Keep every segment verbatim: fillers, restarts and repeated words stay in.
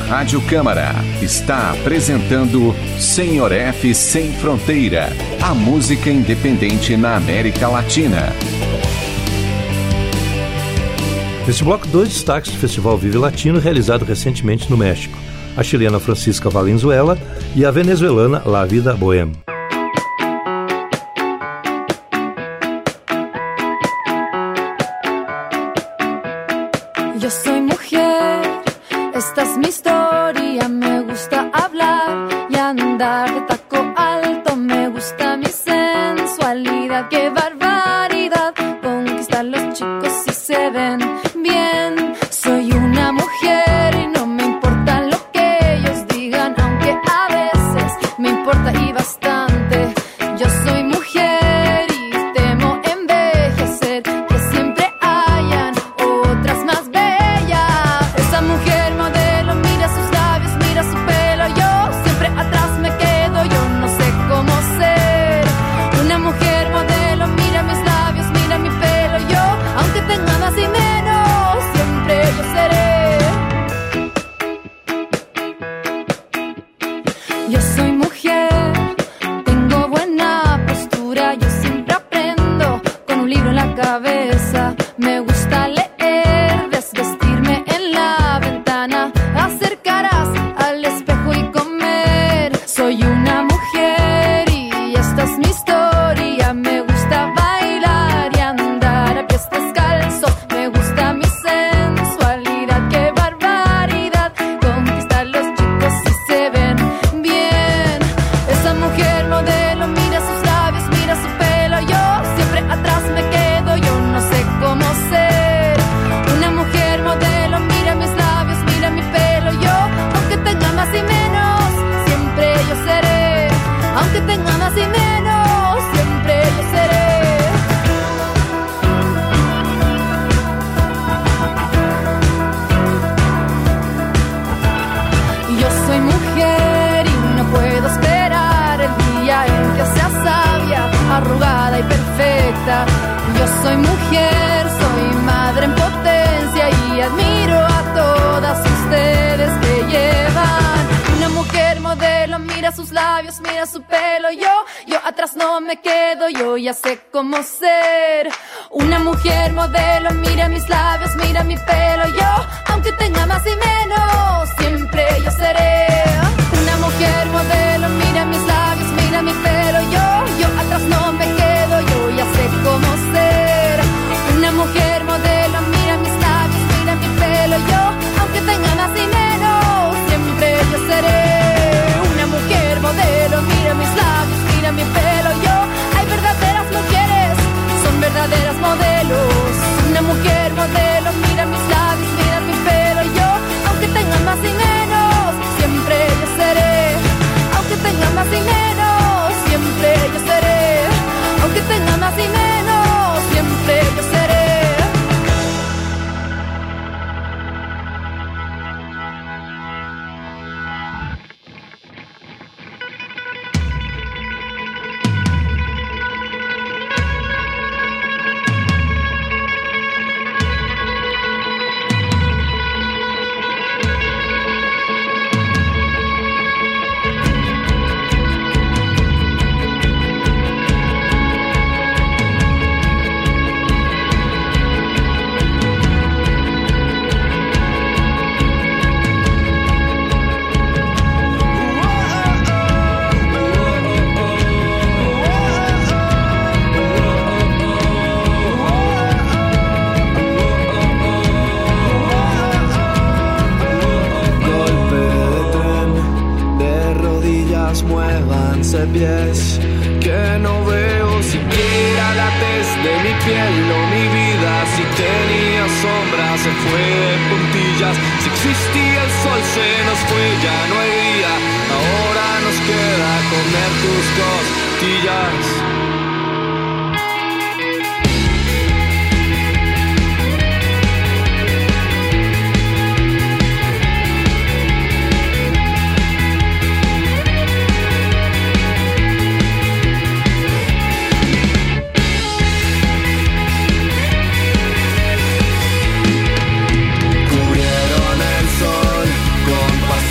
Rádio Câmara está apresentando Senhor F Sem Fronteira, a música independente na América Latina. Neste bloco, dois destaques do Festival Vive Latino, realizado recentemente no México: a chilena Francisca Valenzuela e a venezuelana La Vida Bohème. Yo soy mujer, esta es mi historia, me gusta hablar y andar de taco alto, me gusta mi sensualidad, qué barbaridad, conquistar los chicos si se ven bien. Soy una mujer y no me importa lo que ellos digan, aunque a veces me importa y bastante. Yo soy mujer y temo envejecer, que siempre hayan otras más bellas. Esa mujer modelo, mira sus labios, mira su pelo, yo siempre atrás me quedo, yo no sé cómo ser. Una mujer modelo, mira mis labios, mira mi pelo, yo, aunque tenga más y menos, siempre yo seré. Yo soy mujer, tengo buena postura, yo siempre aprendo con un libro en la cabeza. Me gusta leer, desvestirme en la ventana, hacer caras al espejo y comer. Soy una mujer y esta es mi historia. Me gusta bailar y andar a pies descalzos. Me gusta mi sensualidad, qué barbaridad, conquistar los chicos si se ven bien. Esa mujer modelo, mira sus labios, mira su pelo, yo siempre atrás me quedo, yo no sé cómo ser. Una mujer modelo, mira mis labios, mira mi pelo, yo, aunque tenga más y menos, siempre yo seré. Aunque tenga más y menos, siempre yo seré. Yo soy mujer y no puedo esperar el día en que sea sabia, arrugada y perfecta. Yo soy mujer, soy madre en potencia y admiro a todas ustedes que llevan. Una mujer modelo, mira sus labios, mira su pelo, yo, yo atrás no me quedo, yo ya sé cómo ser. Una mujer modelo, mira mis labios, mira mi pelo, yo, aunque tenga más y menos, siempre yo seré. Una mujer modelo, mira mis labios, mira mi pelo, yo, yo atrás no me quedo, yo ya sé cómo ser. Una mujer modelo, mira mis labios, mira mi pelo, yo, aunque tenga más y menos, siempre yo seré. Una mujer modelo, mira mis labios, mira mi pelo, yo, hay verdaderas mujeres, son verdaderas modelos. Una mujer modelo, mira mis labios, mira mi pelo, yo, aunque tenga más y menos, siempre yo seré. Aunque tenga más y menos, siempre yo seré. Aunque tenga más y menos, siempre yo seré. pies, que no veo siquiera la tez de mi piel o mi vida. Si tenía sombra se fue de puntillas, si existía el sol se nos fue, ya no hay día. Ahora nos queda comer tus costillas. Cubrieron el sol con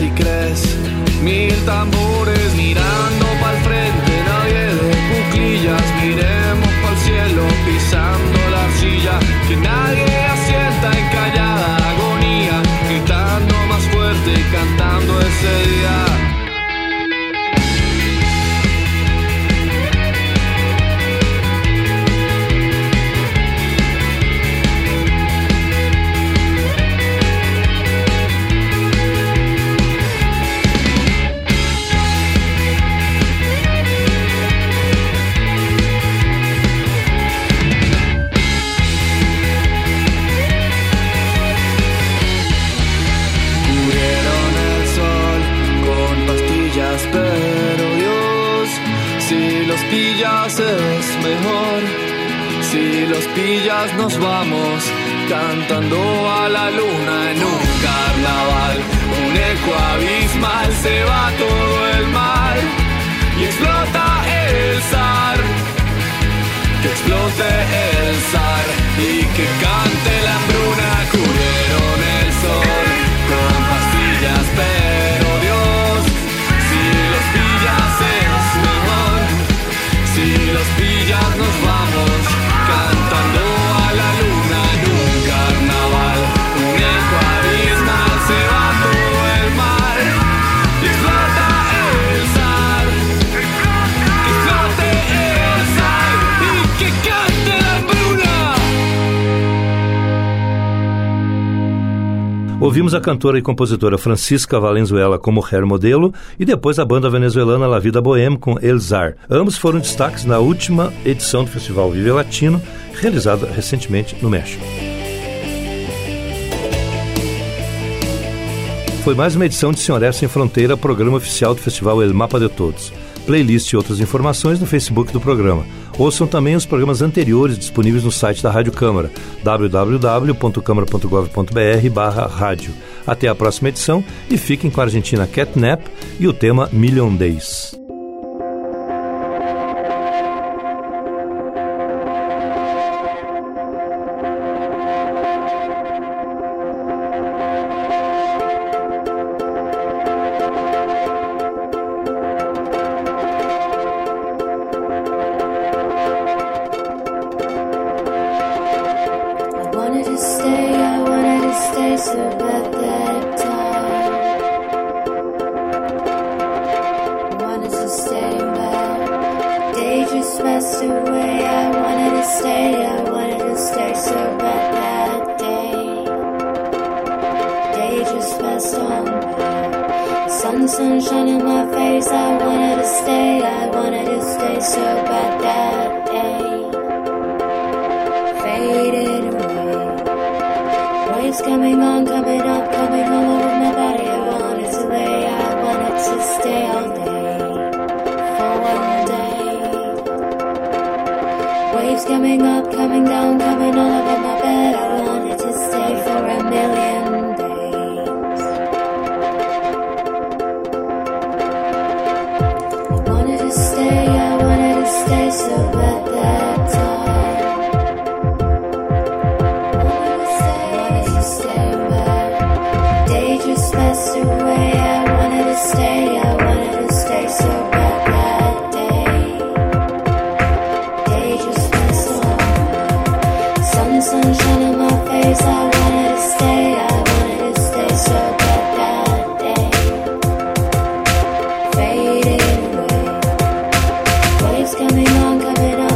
si crees. Mil tambores mirando pa'l frente, nadie de cuclillas. Miremos pa'l cielo pisando la arcilla. Que nadie asienta en callada agonía, gritando más fuerte y cantando ese día. Es mejor si los pillas, nos vamos cantando a la luna en un carnaval. Un eco abismal, se va todo el mal y explota el zar. Que explote el zar y que cante la hambruna. Cubrieron el sol con pastillas, pero Dios, si los pillas es mejor. Si los pillas nos vamos cantando a la luna en un carnaval. Un eco abismal, se va todo el mar y explota el zar. Que explote el zar y que cante la hambruna. Ouvimos a cantora e compositora Francisca Valenzuela como Hair Modelo e depois a banda venezuelana La Vida Bohème com El Zar. Ambos foram destaques na última edição do Festival Vive Latino, realizada recentemente no México. Foi mais uma edição de Senhor F Sem Fronteira, programa oficial do Festival El Mapa de Todos. Playlist e outras informações no Facebook do programa. Ouçam também os programas anteriores disponíveis no site da Rádio Câmara, w w w ponto câmara ponto gov ponto b r barra rádio. Até a próxima edição e fiquem com a Argentina Catnap e o tema Million Days. Sunshine in my face, I wanted to stay, I wanted to stay so bad that day faded away. Waves coming on, coming up, coming all over my body. I wanted to lay, I wanted to stay all day for one day. Waves coming up, coming down, coming all over my bed. I wanted to stay for a million days. Stay so bad that time. Wanted to stay, wanted to stay back. Day just passed away. I wanted to stay, I wanted to stay so bad that day. Day just passed away. Sun, sunshine in my face. I wanted to stay, I wanted to stay so bad that day. Faded away. Waves coming on, coming on.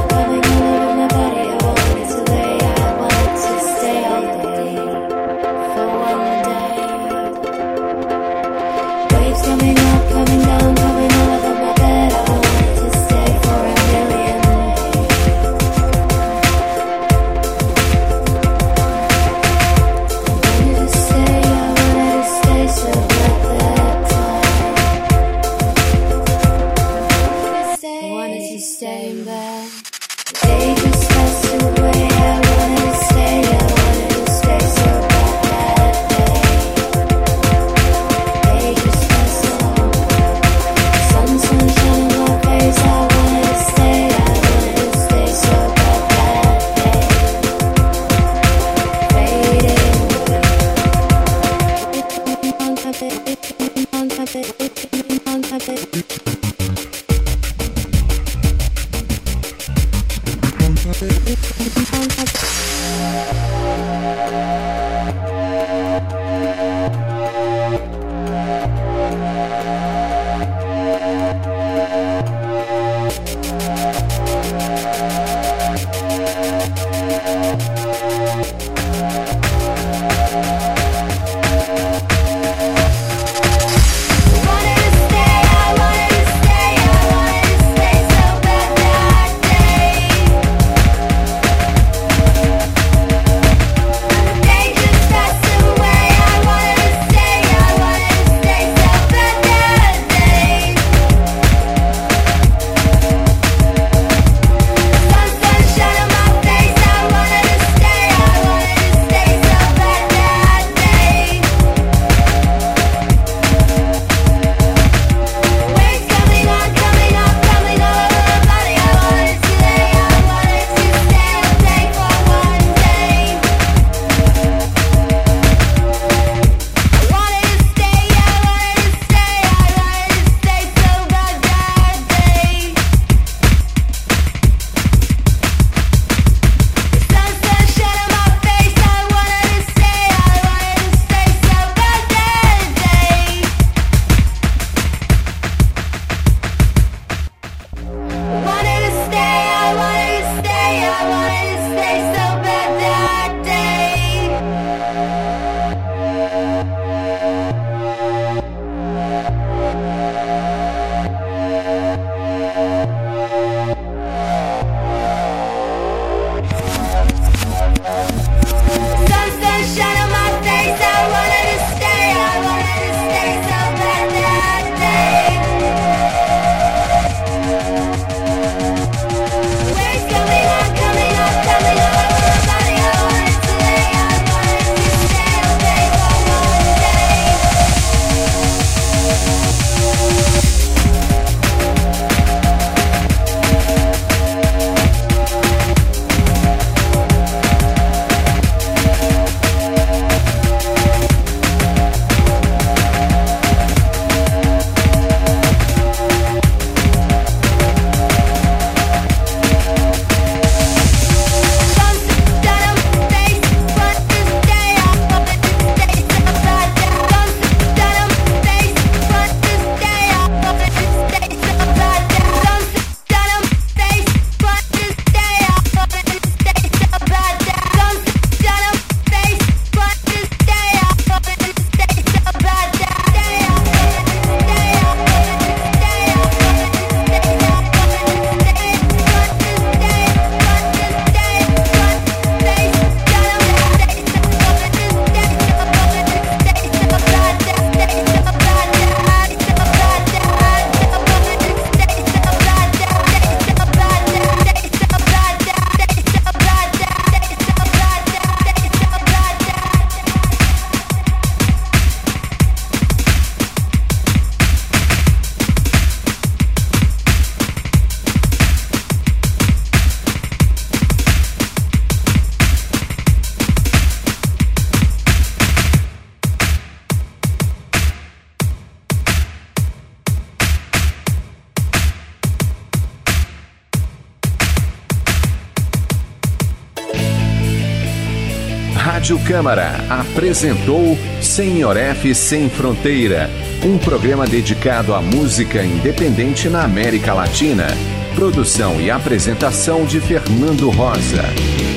Rádio Câmara apresentou Senhor F Sem Fronteira, um programa dedicado à música independente na América Latina. Produção e apresentação de Fernando Rosa.